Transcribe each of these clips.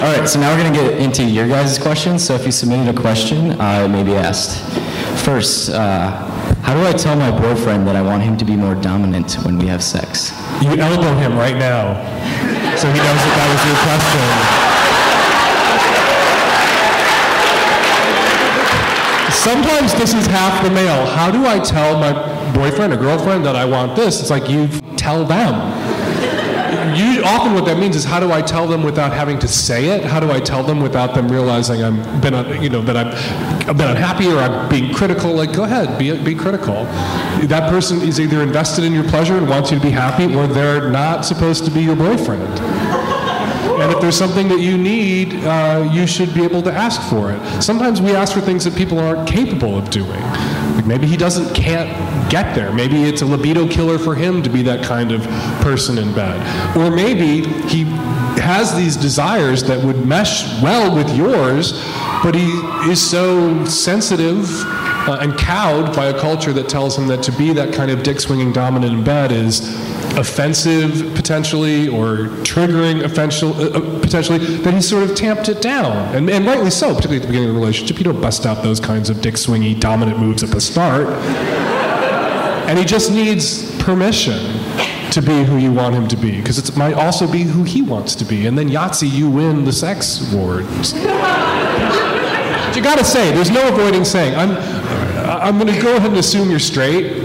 All right, so now we're going to get into your guys' questions. So if you submitted a question, it may be asked. First, how do I tell my boyfriend that I want him to be more dominant when we have sex? You elbow him right now, so he knows that was your question. Sometimes this is half the male. How do I tell my boyfriend or girlfriend that I want this? It's like you tell them. Often what that means is, how do I tell them without having to say it? How do I tell them without them realizing that I've been unhappy or I'm being critical? Like, go ahead, be critical. That person is either invested in your pleasure and wants you to be happy, or they're not supposed to be your boyfriend. And if there's something that you need, you should be able to ask for it. Sometimes we ask for things that people aren't capable of doing. Like maybe he can't get there. Maybe it's a libido killer for him to be that kind of person in bed. Or maybe he has these desires that would mesh well with yours, but he is so sensitive and cowed by a culture that tells him that to be that kind of dick-swinging dominant in bed is offensive, potentially, or triggering potentially, that he sort of tamped it down. And rightly so, particularly at the beginning of the relationship. You don't bust out those kinds of dick-swingy dominant moves at the start. And he just needs permission to be who you want him to be, because it might also be who he wants to be. And then Yahtzee, you win the sex wars. But you gotta say, there's no avoiding saying, I'm gonna go ahead and assume you're straight.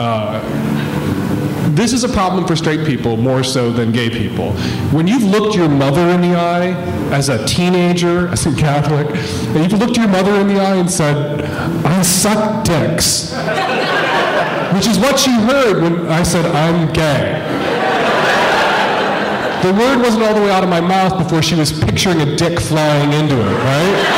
This is a problem for straight people more so than gay people. When you've looked your mother in the eye as a teenager, as a Catholic, and you've looked your mother in the eye and said, I suck dicks, which is what she heard when I said, I'm gay. The word wasn't all the way out of my mouth before she was picturing a dick flying into it, right?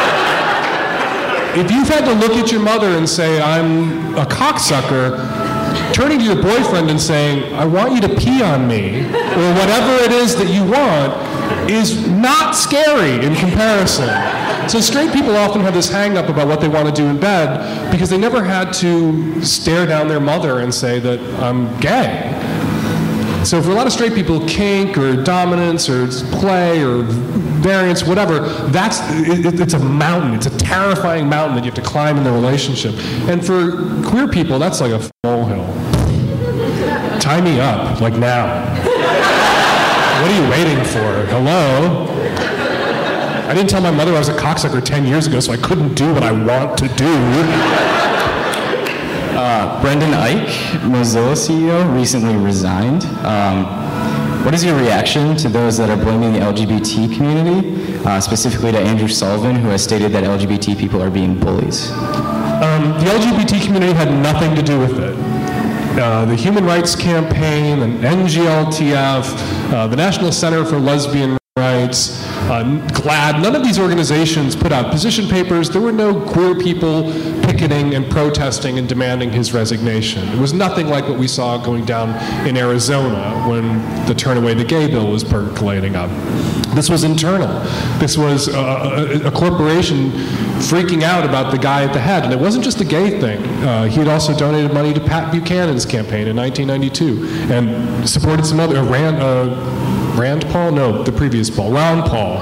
If you've had to look at your mother and say, I'm a cocksucker, turning to your boyfriend and saying, I want you to pee on me, or whatever it is that you want, is not scary in comparison. So straight people often have this hang-up about what they want to do in bed because they never had to stare down their mother and say that I'm gay. So for a lot of straight people, kink or dominance or play or variance, whatever, it's a mountain. It's a terrifying mountain that you have to climb in the relationship. And for queer people, that's like a molehill. Tie me up, like now. What are you waiting for? Hello? I didn't tell my mother I was a cocksucker 10 years ago, so I couldn't do what I want to do. Brendan Eich, Mozilla CEO, recently resigned. What is your reaction to those that are blaming the LGBT community, specifically to Andrew Sullivan, who has stated that LGBT people are being bullies? The LGBT community had nothing to do with it. The Human Rights Campaign, and NGLTF, the National Center for Lesbian Rights, GLAAD, none of these organizations put out position papers. There were no queer people picketing and protesting and demanding his resignation. It was nothing like what we saw going down in Arizona when the Turn Away the Gay bill was percolating up. This was internal. This was a corporation freaking out about the guy at the head. And it wasn't just a gay thing. He had also donated money to Pat Buchanan's campaign in 1992 and supported some other, Rand Paul? No, the previous Paul, Ron Paul.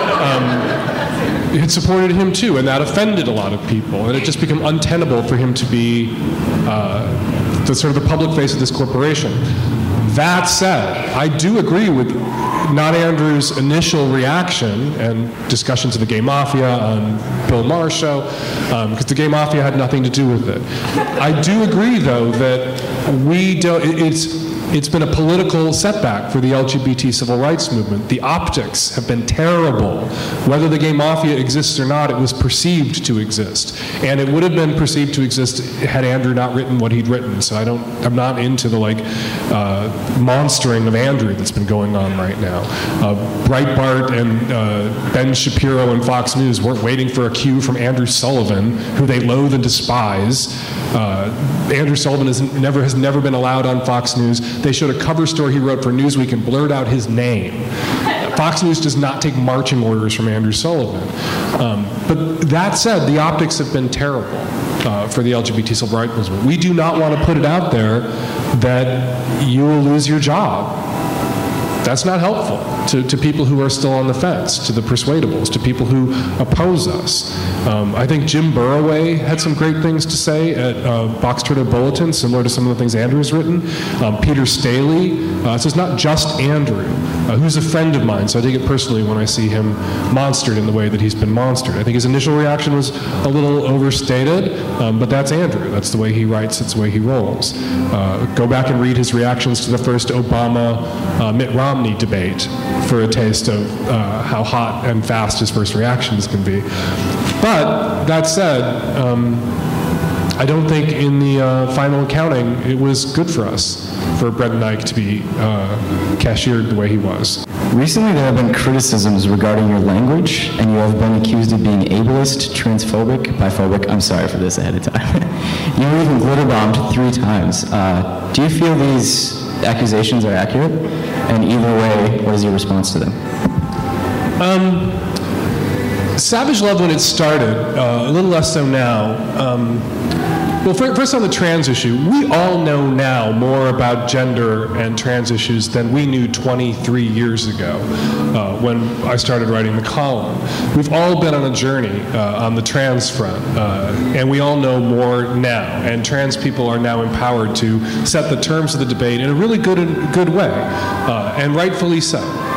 Had supported him too, and that offended a lot of people. And it just became untenable for him to be the sort of the public face of this corporation. That said, I do agree with not Andrew's initial reaction and discussions of the Gay Mafia on Bill Maher's show, because the Gay Mafia had nothing to do with it. I do agree, though, that it's been a political setback for the LGBT civil rights movement. The optics have been terrible. Whether the Gay Mafia exists or not, it was perceived to exist. And it would have been perceived to exist had Andrew not written what he'd written. So I'm not into the monstering of Andrew that's been going on right now. Breitbart and Ben Shapiro and Fox News weren't waiting for a cue from Andrew Sullivan, who they loathe and despise. Andrew Sullivan has never been allowed on Fox News. They showed a cover story he wrote for Newsweek and blurred out his name. Fox News does not take marching orders from Andrew Sullivan. But that said, the optics have been terrible for the LGBT civil rights movement. We do not want to put it out there that you will lose your job. That's not helpful. to people who are still on the fence, to the persuadables, to people who oppose us. I think Jim Burroway had some great things to say at Box Turner Bulletin, similar to some of the things Andrew has written. Peter Staley, so it's not just Andrew, who's a friend of mine, so I take it personally when I see him monstered in the way that he's been monstered. I think his initial reaction was a little overstated, but that's Andrew. That's the way he writes, it's the way he rolls. Go back and read his reactions to the first Obama-Mitt Romney debate for a taste of how hot and fast his first reactions can be. But that said, I don't think in the final accounting it was good for us for Brendan Eich to be cashiered the way he was. Recently, there have been criticisms regarding your language, and you have been accused of being ableist, transphobic, biphobic. I'm sorry for this ahead of time. You were even glitter bombed 3 times. Do you feel these accusations are accurate? And either way, what is your response to them? Savage Love, when it started, a little less so now. Well, first on the trans issue, we all know now more about gender and trans issues than we knew 23 years ago when I started writing the column. We've all been on a journey on the trans front, and we all know more now. And trans people are now empowered to set the terms of the debate in a really good way, and rightfully so.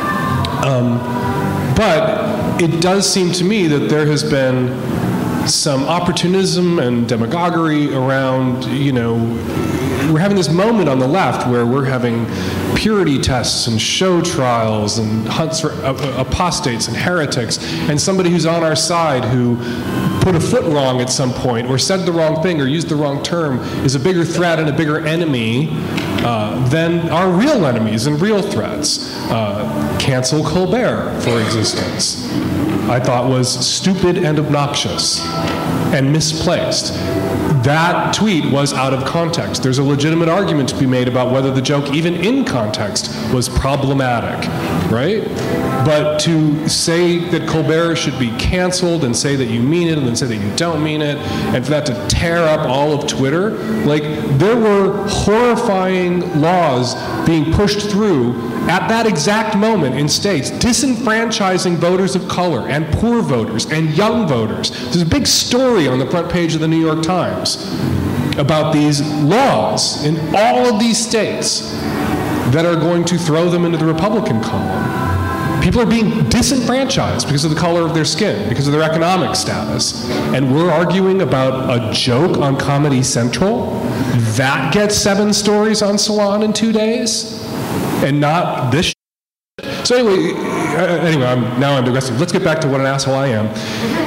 But it does seem to me that there has been some opportunism and demagoguery around, we're having this moment on the left where we're having purity tests and show trials and hunts for apostates and heretics, and somebody who's on our side who put a foot wrong at some point or said the wrong thing or used the wrong term is a bigger threat and a bigger enemy than our real enemies and real threats. Cancel Colbert, for instance, I thought was stupid and obnoxious and misplaced. That tweet was out of context. There's a legitimate argument to be made about whether the joke, even in context, was problematic, right? But to say that Colbert should be canceled and say that you mean it and then say that you don't mean it, and for that to tear up all of Twitter, like, there were horrifying laws being pushed through at that exact moment in states, disenfranchising voters of color and poor voters and young voters. There's a big story on the front page of the New York Times about these laws in all of these states that are going to throw them into the Republican column. People are being disenfranchised because of the color of their skin, because of their economic status. And we're arguing about a joke on Comedy Central that gets 7 stories on Salon in 2 days, and not this shit. So anyway, I'm digressing. Let's get back to what an asshole I am.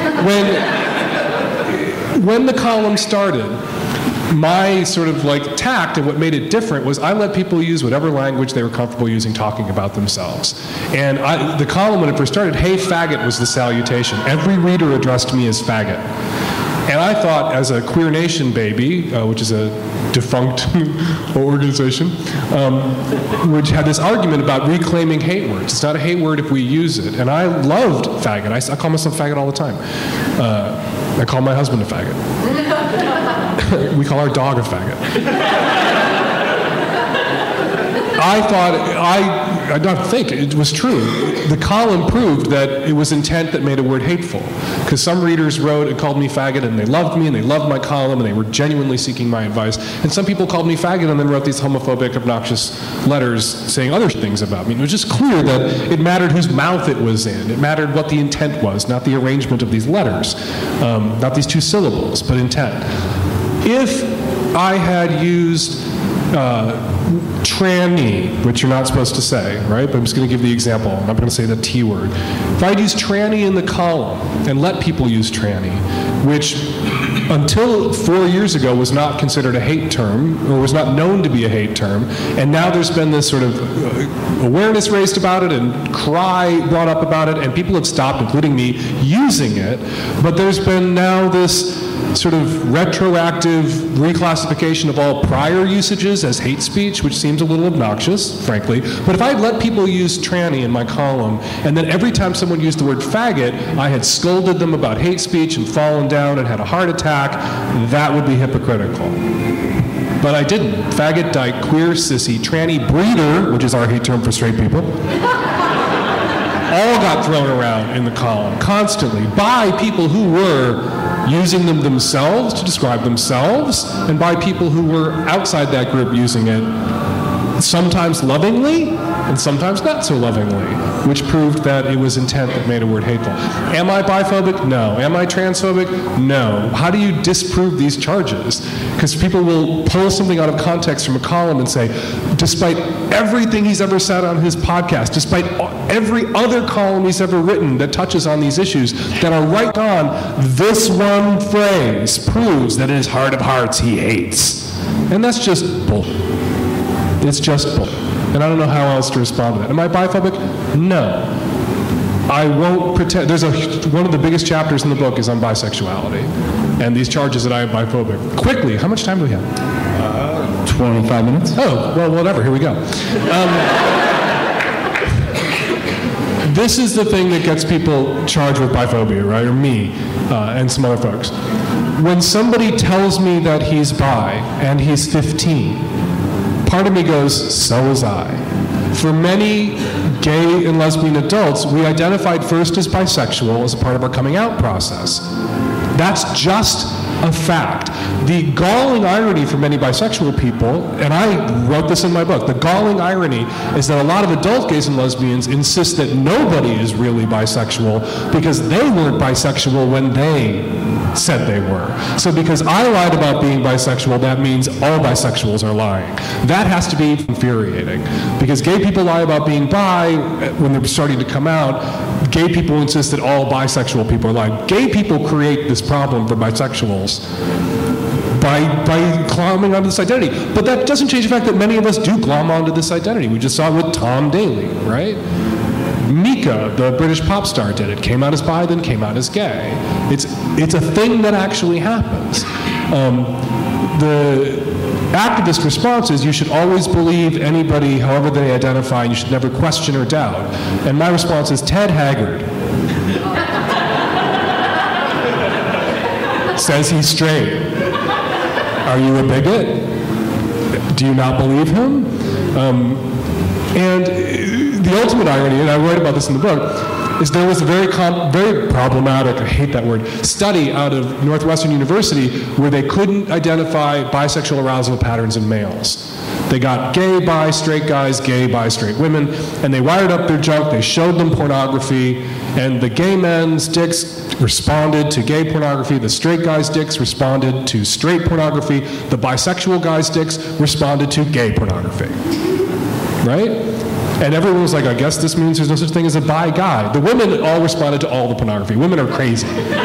When the column started, my sort of tact and what made it different was I let people use whatever language they were comfortable using talking about themselves. And the column, when it first started, "Hey faggot" was the salutation. Every reader addressed me as faggot. And I thought, as a Queer Nation baby, which is a defunct organization, which had this argument about reclaiming hate words. It's not a hate word if we use it. And I loved faggot. I call myself faggot all the time. I call my husband a faggot. We call our dog a faggot. I don't think it was true. The column proved that it was intent that made a word hateful. Because some readers wrote and called me faggot, and they loved me, and they loved my column, and they were genuinely seeking my advice. And some people called me faggot and then wrote these homophobic, obnoxious letters saying other things about me. And it was just clear that it mattered whose mouth it was in. It mattered what the intent was, not the arrangement of these letters. Not these 2 syllables, but intent. If I had used tranny, which you're not supposed to say, right? But I'm just going to give the example. I'm not going to say the T word. If I'd used tranny in the column and let people use tranny, which until 4 years ago was not considered a hate term, or was not known to be a hate term, and now there's been this sort of awareness raised about it and cry brought up about it, and people have stopped, including me, using it, but there's been now this sort of retroactive reclassification of all prior usages as hate speech, which seems a little obnoxious, frankly. But if I had let people use tranny in my column, and then every time someone used the word faggot, I had scolded them about hate speech and fallen down and had a heart attack, that would be hypocritical. But I didn't. Faggot, dyke, queer, sissy, tranny, breeder, which is our hate term for straight people. all got thrown around in the column constantly by people who were using them themselves to describe themselves, and by people who were outside that group using it, sometimes lovingly and sometimes not so lovingly, which proved that it was intent that made a word hateful. Am I biphobic? No. Am I transphobic? No. How do you disprove these charges? Because people will pull something out of context from a column and say, despite everything he's ever said on his podcast, despite every other column he's ever written that touches on these issues that are right on, this one phrase proves that in his heart of hearts he hates. And that's just bull. It's just bull. And I don't know how else to respond to that. Am I biphobic? No. I won't pretend. One of the biggest chapters in the book is on bisexuality. And these charges that I am biphobic. Quickly, how much time do we have? 25 minutes. Oh, well, whatever. Here we go. This is the thing that gets people charged with biphobia, right? Or me and some other folks. When somebody tells me that he's bi and he's 15, part of me goes, so was I. For many gay and lesbian adults, we identified first as bisexual as a part of our coming out process. That's just a fact. The galling irony for many bisexual people, and I wrote this in my book, the galling irony is that a lot of adult gays and lesbians insist that nobody is really bisexual because they weren't bisexual when they said they were. So because I lied about being bisexual, that means all bisexuals are lying. That has to be infuriating. Because gay people lie about being bi when they're starting to come out. Gay people insist that all bisexual people are lying. Gay people create this problem for bisexuals by glomming onto this identity. But that doesn't change the fact that many of us do glom onto this identity. We just saw it with Tom Daley, right? Mika, the British pop star, did it. Came out as bi, then came out as gay. It's a thing that actually happens. The activist response is you should always believe anybody however they identify, and you should never question or doubt. And my response is Ted Haggard says he's straight. Are you a bigot? Do you not believe him? And the ultimate irony, and I write about this in the book, is there was a very problematic, I hate that word, study out of Northwestern University where they couldn't identify bisexual arousal patterns in males. They got gay, bi, straight guys, gay, bi, straight women, and they wired up their junk, they showed them pornography, and the gay men's dicks responded to gay pornography, the straight guys' dicks responded to straight pornography, the bisexual guys' dicks responded to gay pornography. Right? And everyone was like, I guess this means there's no such thing as a bi guy. The women all responded to all the pornography. Women are crazy.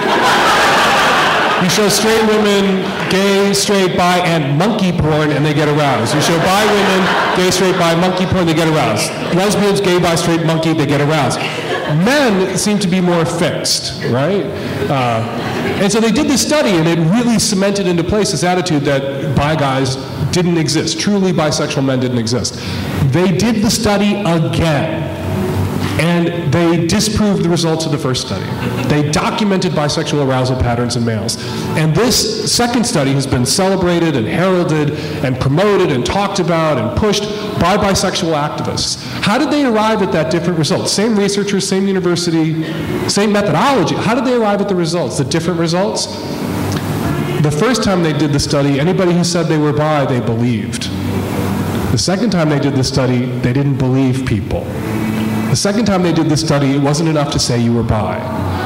You show straight women, gay, straight, bi, and monkey porn, and they get aroused. You show bi women, gay, straight, bi, monkey porn, they get aroused. Lesbians, gay, bi, straight, monkey, they get aroused. Men seem to be more fixed, right? And so they did this study, and it really cemented into place this attitude that bi guys didn't exist. Truly bisexual men didn't exist. They did the study again, and they disproved the results of the first study. They documented bisexual arousal patterns in males. And this second study has been celebrated and heralded and promoted and talked about and pushed by bisexual activists. How did they arrive at that different result? Same researchers, same university, same methodology. How did they arrive at the results, the different results? The first time they did the study, anybody who said they were bi, they believed. The second time they did the study, they didn't believe people. The second time they did the study, it wasn't enough to say you were bi.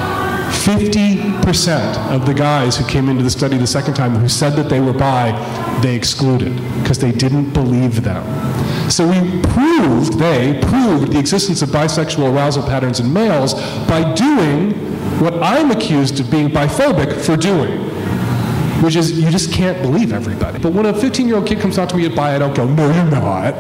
50% of the guys who came into the study the second time who said that they were bi, they excluded because they didn't believe them. So they proved the existence of bisexual arousal patterns in males by doing what I'm accused of being biphobic for doing, which is you just can't believe everybody. But when a 15-year-old kid comes out to me at bi, I don't go, no, you're not.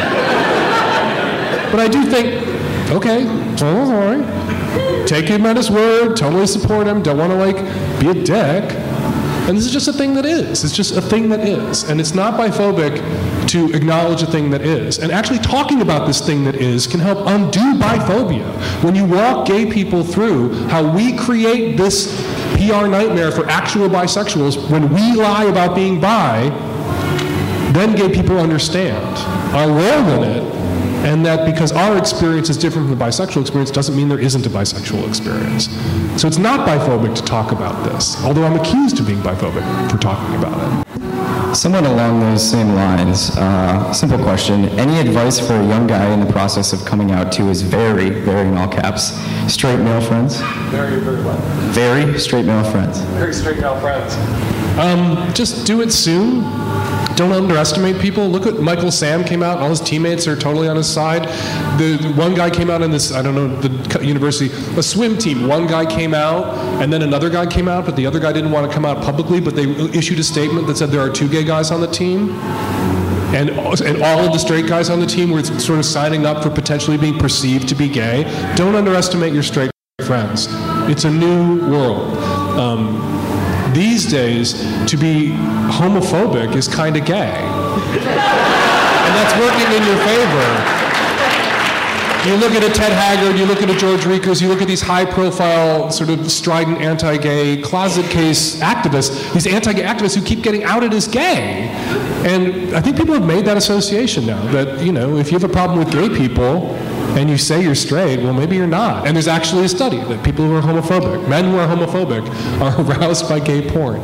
But I do think, okay, so sorry. Take him at his word, totally support him, don't want to be a dick. And this is just a thing that is. It's just a thing that is. And it's not biphobic to acknowledge a thing that is. And actually talking about this thing that is can help undo biphobia. When you walk gay people through how we create this PR nightmare for actual bisexuals, when we lie about being bi, then gay people understand our role in it And that because our experience is different from the bisexual experience doesn't mean there isn't a bisexual experience. So it's not biphobic to talk about this, although I'm accused of being biphobic for talking about it. Somewhat along those same lines, simple question. Any advice for a young guy in the process of coming out to his very, very in all caps, straight male friends? Very, very well. Very straight male friends. Very straight male friends. Just do it soon. Don't underestimate people. Look at Michael Sam came out. All his teammates are totally on his side. The one guy came out in this, I don't know, the university, a swim team. One guy came out, and then another guy came out, but the other guy didn't want to come out publicly, but they issued a statement that said there are 2 gay guys on the team. And all of the straight guys on the team were sort of signing up for potentially being perceived to be gay. Don't underestimate your straight friends. It's a new world. These days, to be homophobic is kind of gay. And that's working in your favor. You look at a Ted Haggard, you look at a George Rekers, you look at these high-profile, sort of strident anti-gay, closet case activists, these anti-gay activists who keep getting outed as gay. And I think people have made that association now, that, you know, if you have a problem with gay people, and you say you're straight, well, maybe you're not. And there's actually a study that people who are homophobic, men who are homophobic, are aroused by gay porn.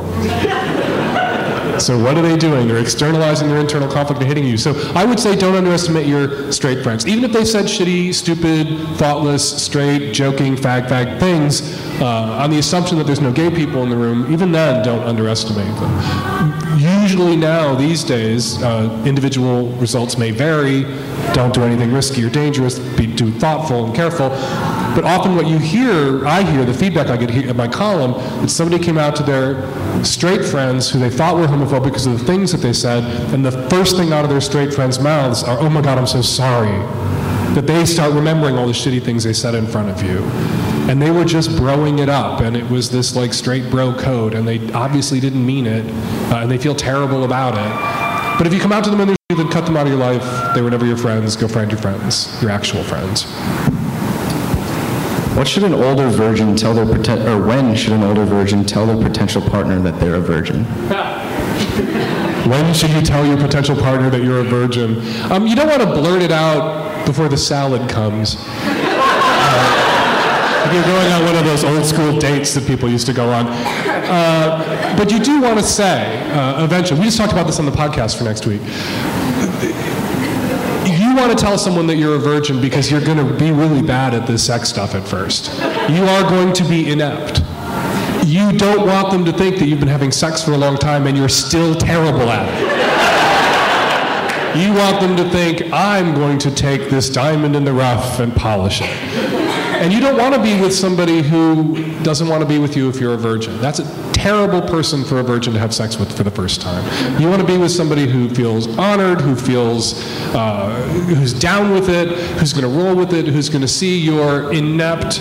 So what are they doing? They're externalizing their internal conflict and hitting you. So I would say don't underestimate your straight friends. Even if they've said shitty, stupid, thoughtless, straight, joking, fag things, on the assumption that there's no gay people in the room, even then, don't underestimate them. Usually now, these days, individual results may vary. Don't do anything risky or dangerous. Be too thoughtful and careful. But often what I hear, the feedback I get here at my column, that somebody came out to their straight friends who they thought were homophobic because of the things that they said, and the first thing out of their straight friends' mouths are, "Oh my God, I'm so sorry." That they start remembering all the shitty things they said in front of you. And they were just broing it up, and it was this like straight bro code, and they obviously didn't mean it, and they feel terrible about it. But if you come out to them and they're then cut them out of your life, they were never your friends, go find your friends, your actual friends. What should an older virgin tell their when should an older virgin tell their potential partner that they're a virgin? When should you tell your potential partner that you're a virgin? You don't want to blurt it out before the salad comes. If you're going on one of those old school dates that people used to go on. But you do want to say, eventually, we just talked about this on the podcast for next week. You want to tell someone that you're a virgin because you're going to be really bad at this sex stuff at first. You are going to be inept. You don't want them to think that you've been having sex for a long time and you're still terrible at it. You want them to think, I'm going to take this diamond in the rough and polish it. And you don't want to be with somebody who doesn't want to be with you if you're a virgin. That's a terrible person for a virgin to have sex with for the first time. You want to be with somebody who feels honored, who feels, who's down with it, who's going to roll with it, who's going to see your ineptness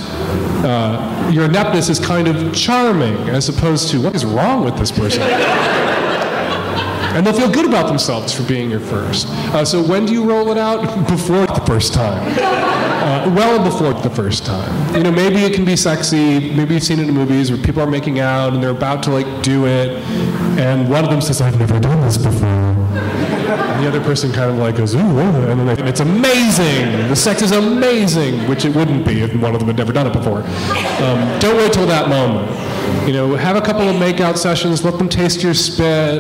is kind of charming, as opposed to, what is wrong with this person? And they'll feel good about themselves for being your first. So when do you roll it out? Before the first time. Well before the first time. You know, maybe it can be sexy. Maybe you've seen it in movies where people are making out and they're about to like do it, and one of them says, "I've never done this before." And the other person kind of like goes, "Ooh," and then it's amazing. The sex is amazing, which it wouldn't be if one of them had never done it before. Don't wait till that moment. You know, have a couple of makeout sessions. Let them taste your spit.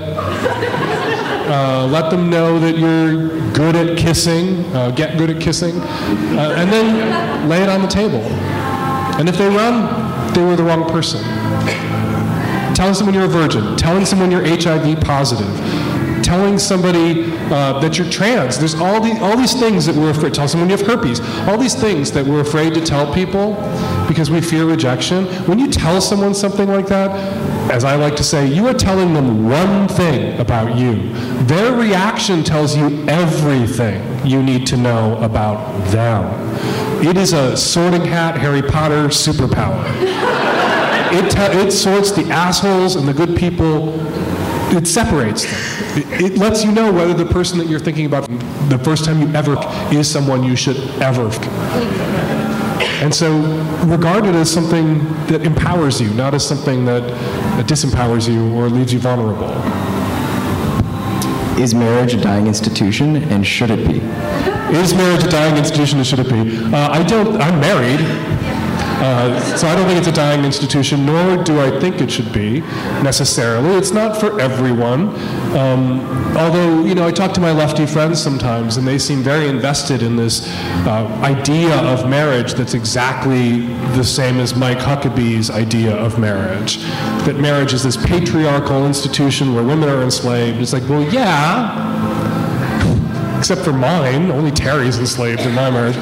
Let them know that you're good at kissing, get good at kissing, and then lay it on the table. And if they run, they were the wrong person. Telling someone you're a virgin, telling someone you're HIV positive, telling somebody that you're trans. There's all these things that we're afraid. Tell someone you have herpes. All these things that we're afraid to tell people because we fear rejection. When you tell someone something like that, as I like to say, you are telling them one thing about you. Their reaction tells you everything you need to know about them. It is a sorting hat Harry Potter superpower. It sorts the assholes and the good people. It separates them. It lets you know whether the person that you're thinking about the first time you ever is someone you should ever. And so regard it as something that empowers you, not as something that disempowers you or leaves you vulnerable. Is marriage a dying institution, and should it be? Is marriage a dying institution, and should it be? I'm married, so I don't think it's a dying institution, nor do I think it should be, necessarily. It's not for everyone. Although, I talk to my lefty friends sometimes, and they seem very invested in this idea of marriage that's exactly the same as Mike Huckabee's idea of marriage. That marriage is this patriarchal institution where women are enslaved. It's like, well, yeah, except for mine. Only Terry's enslaved in my marriage.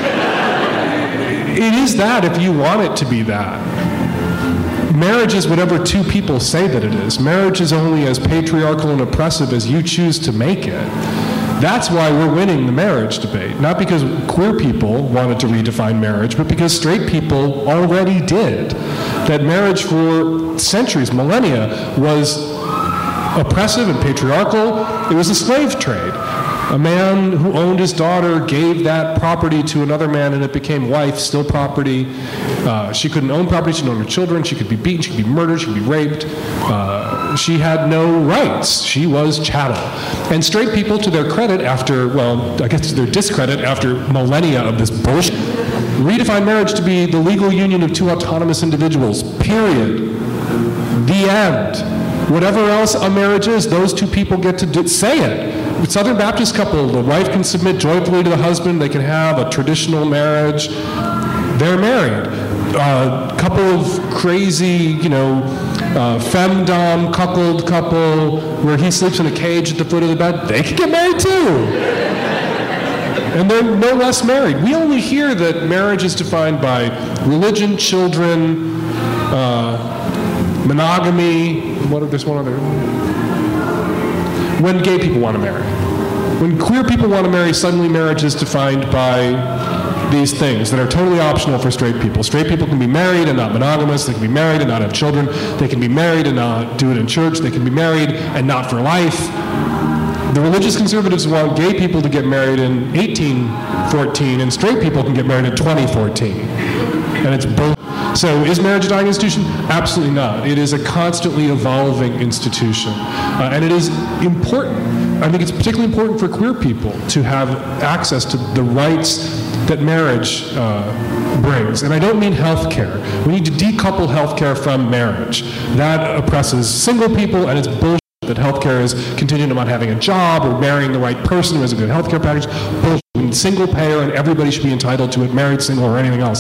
It is that if you want it to be that. Marriage is whatever two people say that it is. Marriage is only as patriarchal and oppressive as you choose to make it. That's why we're winning the marriage debate. Not because queer people wanted to redefine marriage, but because straight people already did. That marriage for centuries, millennia, was oppressive and patriarchal. It was a slave trade. A man who owned his daughter gave that property to another man, and it became wife, still property. She couldn't own property, she couldn't own her children, she could be beaten, she could be murdered, she could be raped. She had no rights. She was chattel. And straight people, to their credit, I guess to their discredit, after millennia of this bullshit, redefine marriage to be the legal union of two autonomous individuals, period. The end. Whatever else a marriage is, those two people get to say it. Southern Baptist couple, the wife can submit joyfully to the husband, they can have a traditional marriage, they're married. Couple of crazy, femdom cuckold couple where he sleeps in a cage at the foot of the bed, they can get married too. And they're no less married. We only hear that marriage is defined by religion, children, monogamy, there's one other. When gay people want to marry. When queer people want to marry, suddenly marriage is defined by these things that are totally optional for straight people. Straight people can be married and not monogamous. They can be married and not have children. They can be married and not do it in church. They can be married and not for life. The religious conservatives want gay people to get married in 1814, and straight people can get married in 2014. And it's both. So is marriage a dying institution? Absolutely not. It is a constantly evolving institution. And it is important. I think it's particularly important for queer people to have access to the rights that marriage brings. And I don't mean health care. We need to decouple health care from marriage. That oppresses single people, and it's bullshit that health care is contingent on having a job or marrying the right person who has a good health care package. Bullshit. We need single payer, and everybody should be entitled to it, married, single, or anything else.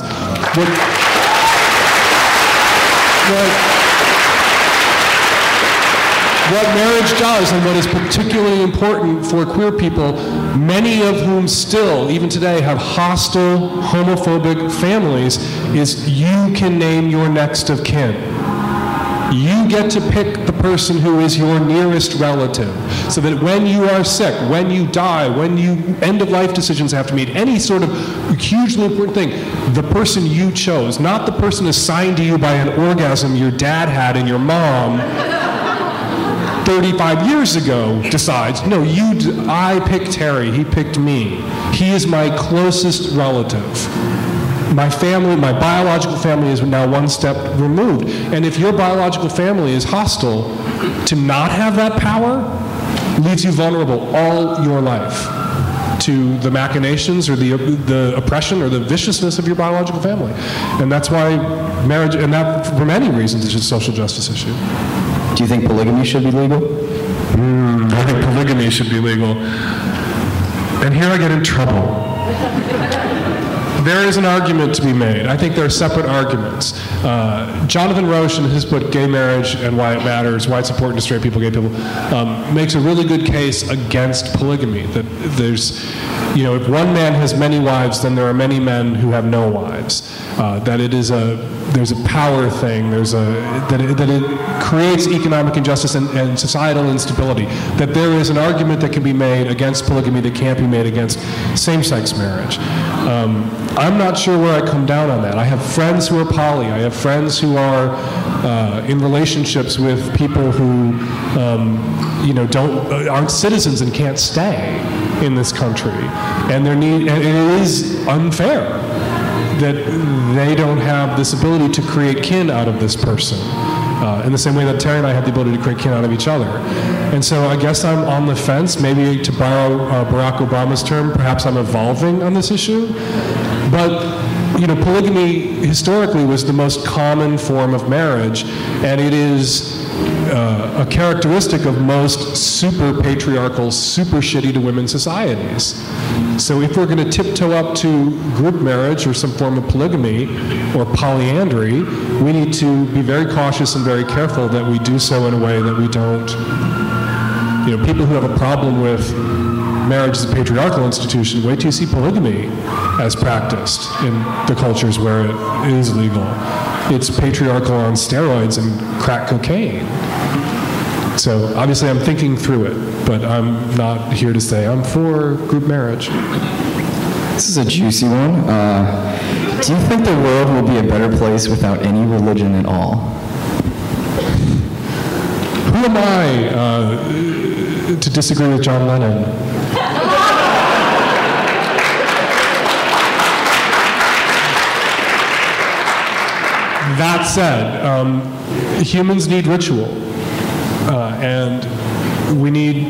What marriage does, and what is particularly important for queer people, many of whom still, even today, have hostile, homophobic families, is you can name your next of kin. You get to pick the person who is your nearest relative, so that when you are sick, when you die, when end-of-life decisions have to meet, any sort of hugely important thing, the person you chose, not the person assigned to you by an orgasm your dad had and your mom 35 years ago decides, no, I picked Terry, he picked me. He is my closest relative. My family, my biological family is now one step removed. And if your biological family is hostile, to not have that power leaves you vulnerable all your life to the machinations or the oppression or the viciousness of your biological family. And that's why marriage, and that for many reasons, is a social justice issue. Do you think polygamy should be legal? I think polygamy should be legal. And here I get in trouble. There is an argument to be made. I think there are separate arguments. Jonathan Roche, in his book Gay Marriage and Why It Matters, Why It's Important to Straight People, Gay People, makes a really good case against polygamy. That there's, if one man has many wives, then there are many men who have no wives. That there's a power thing. That it creates economic injustice and societal instability. That there is an argument that can be made against polygamy that can't be made against same-sex marriage. I'm not sure where I come down on that. I have friends who are poly. I have friends who are in relationships with people who, aren't citizens and can't stay in this country, and it is unfair that they don't have this ability to create kin out of this person. in the same way that Terry and I have the ability to create kin out of each other. And so I guess I'm on the fence, maybe to borrow Barack Obama's term, perhaps I'm evolving on this issue. But polygamy historically was the most common form of marriage, and it is a characteristic of most super patriarchal, super shitty to women societies. So if we're going to tiptoe up to group marriage or some form of polygamy or polyandry, we need to be very cautious and very careful that we do so in a way that we don't, people who have a problem with marriage as a patriarchal institution, wait till you see polygamy as practiced in the cultures where it is legal. It's patriarchal on steroids and crack cocaine. So obviously I'm thinking through it, but I'm not here to say I'm for group marriage. This is a juicy one. Do you think the world will be a better place without any religion at all? Who am I to disagree with John Lennon? That said, humans need ritual, and we need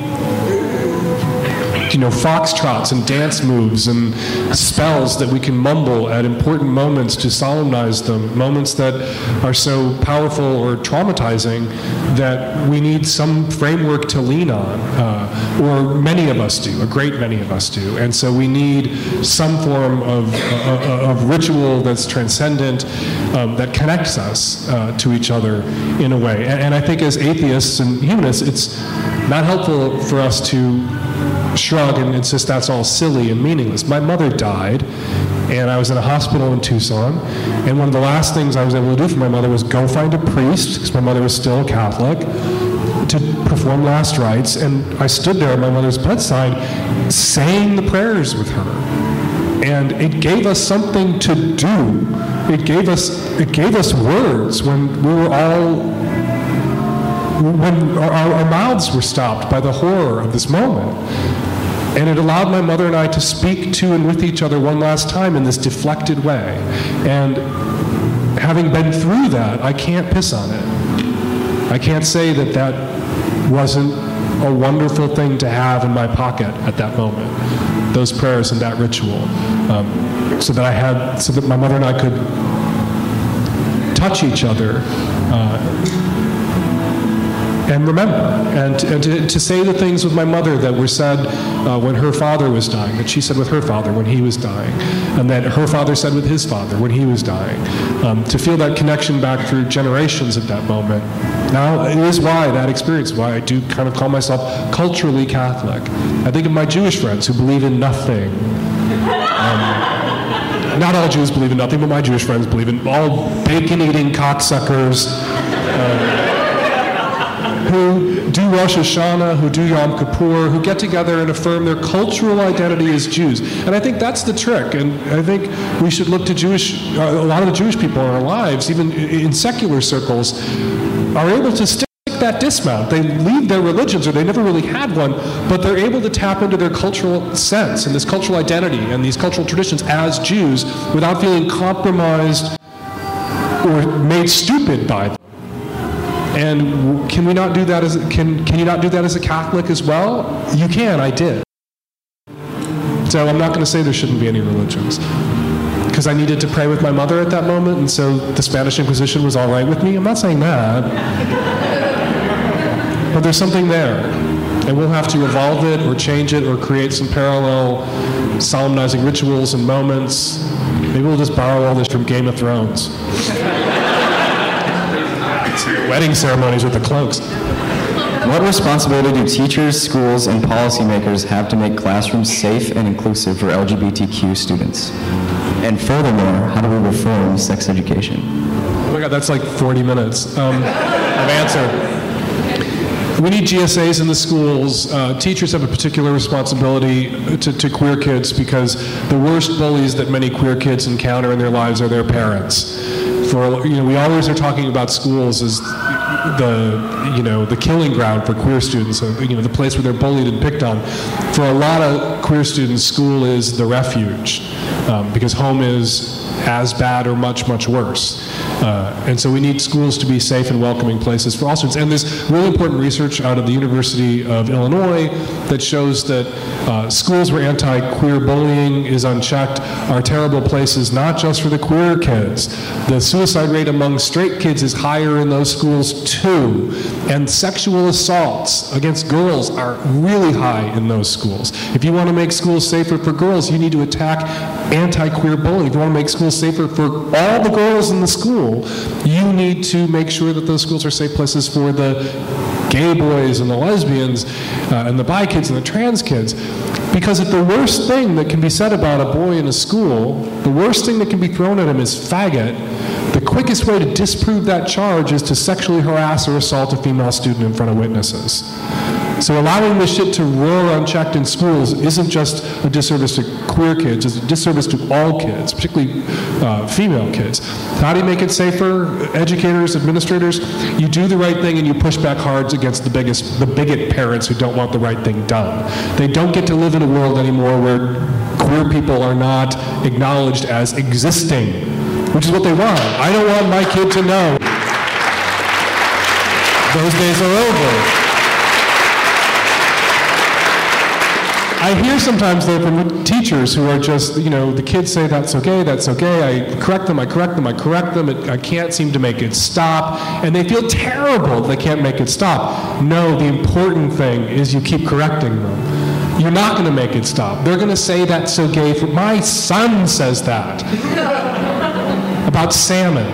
foxtrots and dance moves and spells that we can mumble at important moments to solemnize them, moments that are so powerful or traumatizing that we need some framework to lean on, or many of us do, a great many of us do. And so we need some form of ritual that's transcendent, that connects us to each other in a way. And I think as atheists and humanists, it's not helpful for us to shrug and insist that's all silly and meaningless. My mother died, and I was in a hospital in Tucson, and one of the last things I was able to do for my mother was go find a priest, because my mother was still Catholic, to perform last rites, and I stood there at my mother's bedside saying the prayers with her. And it gave us something to do. It gave us words when we were all when our mouths were stopped by the horror of this moment. And it allowed my mother and I to speak to and with each other one last time in this deflected way. And having been through that, I can't piss on it. I can't say that that wasn't a wonderful thing to have in my pocket at that moment, those prayers and that ritual, so that my mother and I could touch each other and remember, and to say the things with my mother that were said when her father was dying, that she said with her father when he was dying, and that her father said with his father when he was dying, to feel that connection back through generations at that moment. Now, it is that experience, why I do kind of call myself culturally Catholic. I think of my Jewish friends who believe in nothing. Not all Jews believe in nothing, but my Jewish friends believe in all bacon-eating cocksuckers, who do Rosh Hashanah, who do Yom Kippur, who get together and affirm their cultural identity as Jews. And I think that's the trick. And I think we should look to a lot of the Jewish people in our lives, even in secular circles, are able to stick that dismount. They leave their religions, or they never really had one, but they're able to tap into their cultural sense and this cultural identity and these cultural traditions as Jews without feeling compromised or made stupid by them. And can we not do that can you not do that as a Catholic as well? You can, I did. So I'm not going to say there shouldn't be any religions, because I needed to pray with my mother at that moment, and so the Spanish Inquisition was all right with me. I'm not saying that. But there's something there, and we'll have to evolve it or change it or create some parallel solemnizing rituals and moments. Maybe we'll just borrow all this from Game of Thrones. Wedding ceremonies with the cloaks. What responsibility do teachers, schools, and policymakers have to make classrooms safe and inclusive for LGBTQ students? And furthermore, how do we reform sex education? Oh my God, that's like 40 minutes of answer. We need GSAs in the schools. Teachers have a particular responsibility to queer kids, because the worst bullies that many queer kids encounter in their lives are their parents. We always are talking about schools as the killing ground for queer students, the place where they're bullied and picked on. For a lot of queer students, school is the refuge, because home is as bad or much, much worse. And so we need schools to be safe and welcoming places for all students. And there's really important research out of the University of Illinois that shows that schools where anti-queer bullying is unchecked are terrible places, not just for the queer kids. The suicide rate among straight kids is higher in those schools too. And sexual assaults against girls are really high in those schools. If you want to make schools safer for girls, you need to attack anti-queer bullying. If you want to make schools safer for all the girls in the school, you need to make sure that those schools are safe places for the gay boys and the lesbians and the bi kids and the trans kids. Because if the worst thing that can be said about a boy in a school, the worst thing that can be thrown at him is faggot, the quickest way to disprove that charge is to sexually harass or assault a female student in front of witnesses. So allowing this shit to roar unchecked in schools isn't just a disservice to queer kids, it's a disservice to all kids, particularly female kids. How do you make it safer? Educators, administrators, you do the right thing and you push back hard against the bigot parents who don't want the right thing done. They don't get to live in a world anymore where queer people are not acknowledged as existing, which is what they want. I don't want my kid to know those days are over. I hear sometimes though from teachers who are just, the kids say that's okay, I correct them, I can't seem to make it stop, and they feel terrible they can't make it stop. No, the important thing is you keep correcting them. You're not going to make it stop. They're going to say that's so gay. My son says that about salmon.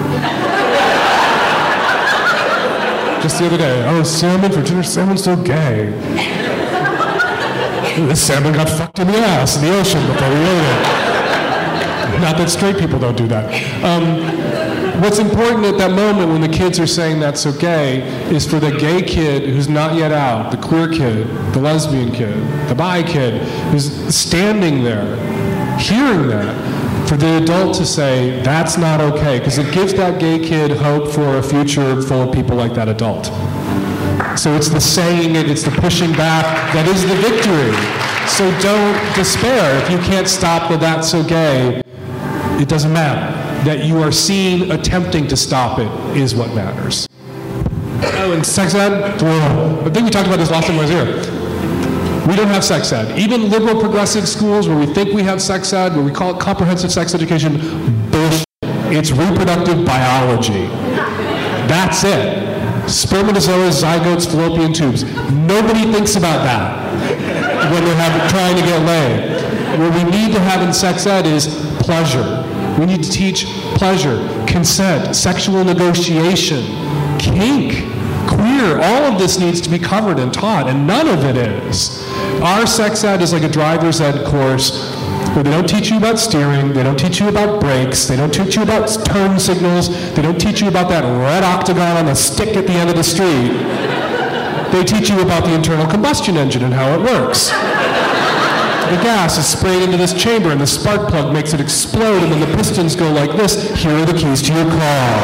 Just the other day, oh, salmon for dinner, salmon's so gay. This salmon got fucked in the ass in the ocean before we ate it. Not that straight people don't do that. What's important at that moment when the kids are saying that's so gay is for the gay kid who's not yet out, the queer kid, the lesbian kid, the bi kid, who's standing there, hearing that, for the adult to say, that's not okay, because it gives that gay kid hope for a future full of people like that adult. So it's the saying it, it's the pushing back, that is the victory. So don't despair. If you can't stop the that's so gay, it doesn't matter. That you are seen attempting to stop it is what matters. Oh, and sex ed? I think we talked about this last time I was here. We don't have sex ed. Even liberal progressive schools where we think we have sex ed, where we call it comprehensive sex education, bullshit. It's reproductive biology. That's it. Spermatozoa, zygotes, fallopian tubes. Nobody thinks about that when they're trying to get laid. What we need to have in sex ed is pleasure. We need to teach pleasure, consent, sexual negotiation, kink, queer. All of this needs to be covered and taught, and none of it is. Our sex ed is like a driver's ed course where they don't teach you about steering, they don't teach you about brakes, they don't teach you about turn signals, they don't teach you about that red octagon on the stick at the end of the street. They teach you about the internal combustion engine and how it works. The gas is sprayed into this chamber and the spark plug makes it explode and then the pistons go like this. Here are the keys to your car.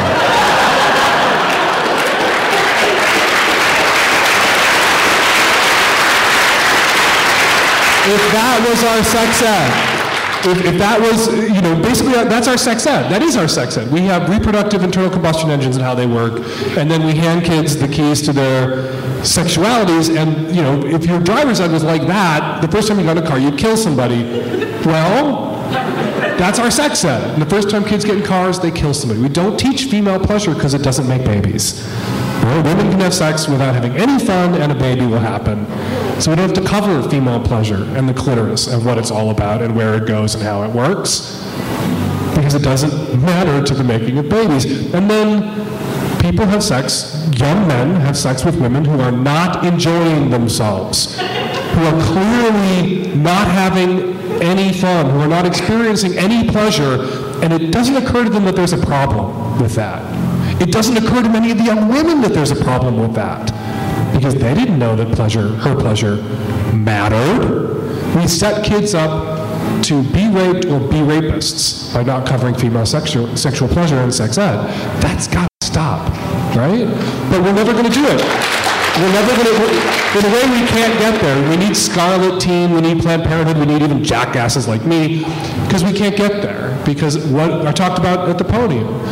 If that was our sex ed, if that was, basically that's our sex ed. That is our sex ed. We have reproductive internal combustion engines and how they work, and then we hand kids the keys to their sexualities, and, if your driver's ed was like that, the first time you got in a car, you'd kill somebody. Well, that's our sex ed. And the first time kids get in cars, they kill somebody. We don't teach female pleasure because it doesn't make babies. Well, women can have sex without having any fun, and a baby will happen. So we don't have to cover female pleasure and the clitoris and what it's all about and where it goes and how it works, because it doesn't matter to the making of babies. And then people have sex, young men have sex with women who are not enjoying themselves, who are clearly not having any fun, who are not experiencing any pleasure, and it doesn't occur to them that there's a problem with that. It doesn't occur to many of the young women that there's a problem with that, because they didn't know that her pleasure mattered. We set kids up to be raped or be rapists by not covering female sexual pleasure in sex ed. That's got to stop, right? But we're never going to do it. We're never going to, in a way we can't get there. We need Scarlet Teen, we need Planned Parenthood, we need even jackasses like me, because we can't get there. Because what I talked about at the podium,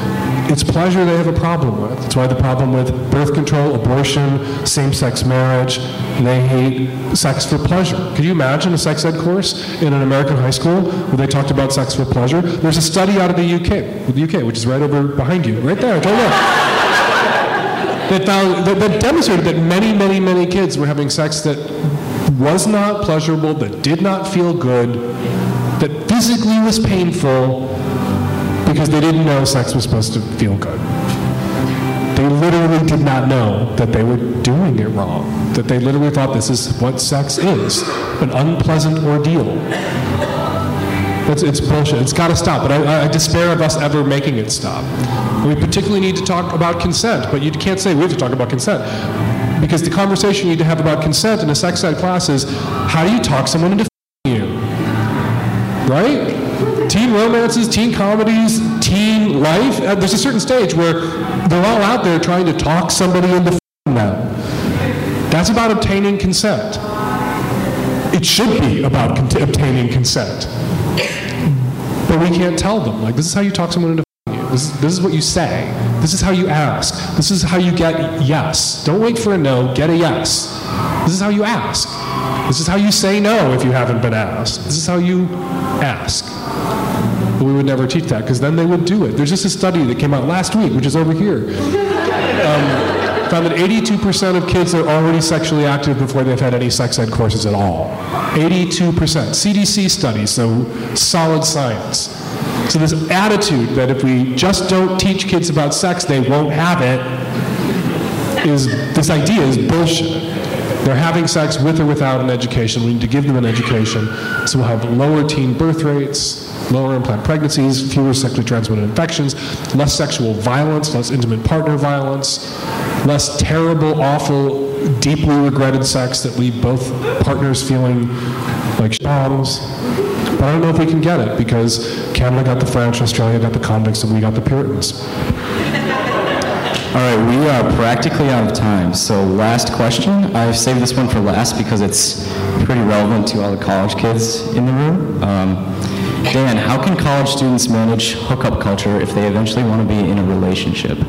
It's pleasure they have a problem with. That's why the problem with birth control, abortion, same-sex marriage, they hate sex for pleasure. Could you imagine a sex ed course in an American high school where they talked about sex for pleasure? There's a study out of the UK, which is right over behind you, right there, right there. that demonstrated that many, many, many kids were having sex that was not pleasurable, that did not feel good, that physically was painful, because they didn't know sex was supposed to feel good. They literally did not know that they were doing it wrong, that they literally thought this is what sex is, an unpleasant ordeal. It's bullshit. It's got to stop, but I despair of us ever making it stop. We particularly need to talk about consent, but you can't say we have to talk about consent, because the conversation you need to have about consent in a sex ed class is, how do you talk someone into you? Right? Teen romances, teen comedies, teen life, there's a certain stage where they're all out there trying to talk somebody into them. That's about obtaining consent. It should be about obtaining consent. But we can't tell them, like, this is how you talk someone into you. This is what you say. This is how you ask. This is how you get yes. Don't wait for a no, get a yes. This is how you ask. This is how you say no if you haven't been asked. This is how you ask. But we would never teach that, because then they would do it. There's just a study that came out last week, which is over here, found that 82% of kids are already sexually active before they've had any sex ed courses at all. 82%. CDC studies, so solid science. So this attitude that if we just don't teach kids about sex, they won't have it, this idea is bullshit. They're having sex with or without an education. We need to give them an education, so we'll have lower teen birth rates, lower implant pregnancies, fewer sexually transmitted infections, less sexual violence, less intimate partner violence, less terrible, awful, deeply regretted sex that leave both partners feeling like bombs. But I don't know if we can get it, because Canada got the French, Australia got the convicts, and we got the Puritans. All right, we are practically out of time. So last question. I've saved this one for last because it's pretty relevant to all the college kids in the room. Dan, how can college students manage hookup culture if they eventually want to be in a relationship?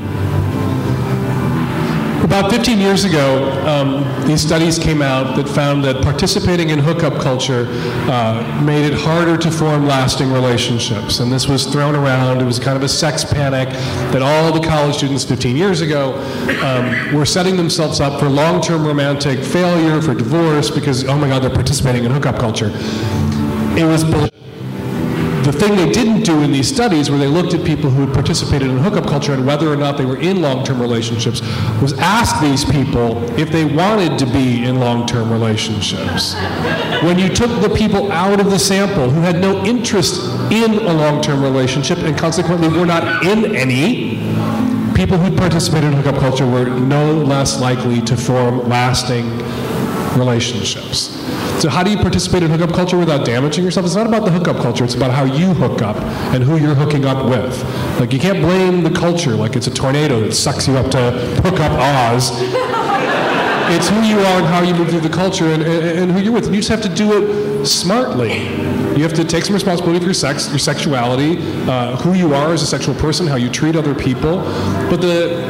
About 15 years ago, these studies came out that found that participating in hookup culture made it harder to form lasting relationships. And this was thrown around. It was kind of a sex panic that all the college students 15 years ago were setting themselves up for long-term romantic failure, for divorce, because, oh my God, they're participating in hookup culture. It was bullshit. The thing they didn't do in these studies, where they looked at people who had participated in hookup culture and whether or not they were in long-term relationships, was ask these people if they wanted to be in long-term relationships. When you took the people out of the sample who had no interest in a long-term relationship and consequently were not in any, people who participated in hookup culture were no less likely to form lasting relationships. So how do you participate in hookup culture without damaging yourself? It's not about the hookup culture, it's about how you hook up and who you're hooking up with. Like, you can't blame the culture like it's a tornado that sucks you up to hook up Oz. It's who you are and how you move through the culture and who you're with. You just have to do it smartly. You have to take some responsibility for your sex, your sexuality, who you are as a sexual person, how you treat other people. But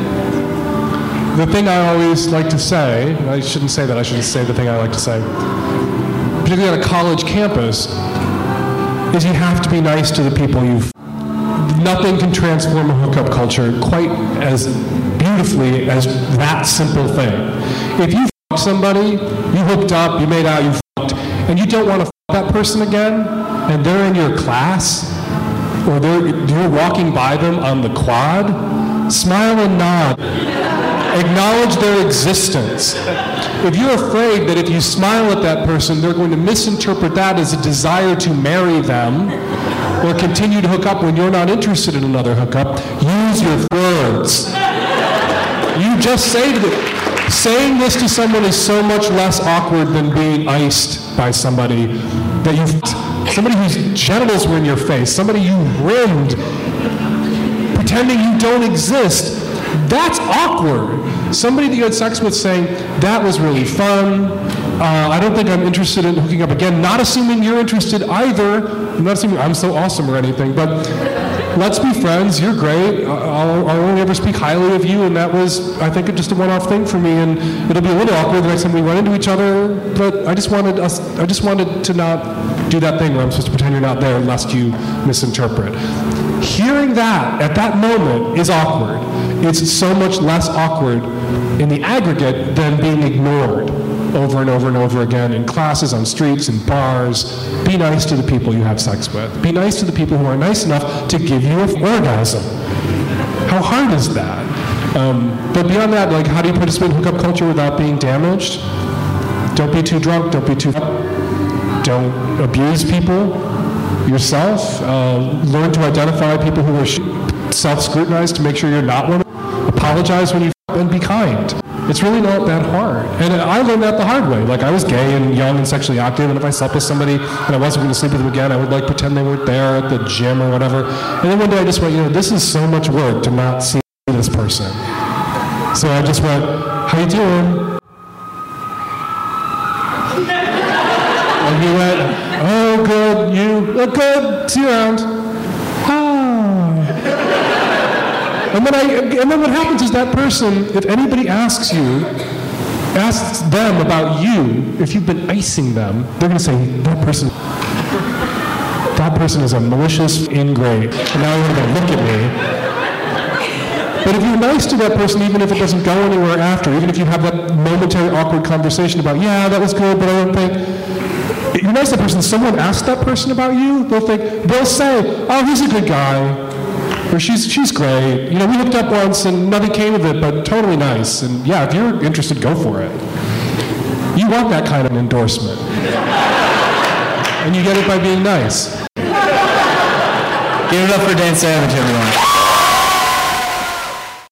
the thing I always like to say, and I shouldn't say that, I should say the thing I like to say, particularly on a college campus, is you have to be nice to the people you've. Nothing can transform a hookup culture quite as beautifully as that simple thing. If you fucked somebody, you hooked up, you made out, you fucked, and you don't want to fuck that person again, and they're in your class, or you're walking by them on the quad, smile and nod. Acknowledge their existence. If you're afraid that if you smile at that person, they're going to misinterpret that as a desire to marry them or continue to hook up when you're not interested in another hookup, use your words. You just say to them. Saying this to someone is so much less awkward than being iced by somebody somebody whose genitals were in your face, somebody you rimmed, pretending you don't exist. That's awkward. Somebody that you had sex with saying, that was really fun, I don't think I'm interested in hooking up again, not assuming you're interested either, I'm not assuming I'm so awesome or anything, but let's be friends. You're great. I'll only ever speak highly of you, and that was, I think, just a one-off thing for me. And it'll be a little awkward the next time we run into each other. But I just wanted to not do that thing where I'm supposed to pretend you're not there, lest you misinterpret. Hearing that at that moment is awkward. It's so much less awkward in the aggregate than being ignored over and over and over again in classes, on streets, in bars. Be nice to the people you have sex with. Be nice to the people who are nice enough to give you an orgasm. How hard is that? But beyond that, like, how do you participate in hookup culture without being damaged? Don't be too drunk. Don't abuse people yourself. Learn to identify people who are self-scrutinized to make sure you're not one of them. Apologize when you and be kind. It's really not that hard. And I learned that the hard way. Like, I was gay and young and sexually active, and if I slept with somebody and I wasn't going to sleep with them again, I would, like, pretend they weren't there at the gym or whatever. And then one day I just went, this is so much work to not see this person. So I just went, how you doing? And he went, oh, good, you look good, see you around. And then what happens is that person, if anybody asks them about you, if you've been icing them, they're going to say, that person is a malicious ingrate, and now you're going to look at me. But if you're nice to that person, even if it doesn't go anywhere after, even if you have that momentary awkward conversation about, yeah, that was good, but I don't think, if you're nice to that person, someone asks that person about you, they'll say, oh, he's a good guy. Or she's great. We hooked up once and nothing came of it, but totally nice. And yeah, if you're interested, go for it. You want that kind of endorsement. And you get it by being nice. Give it up for Dan Savage, everyone.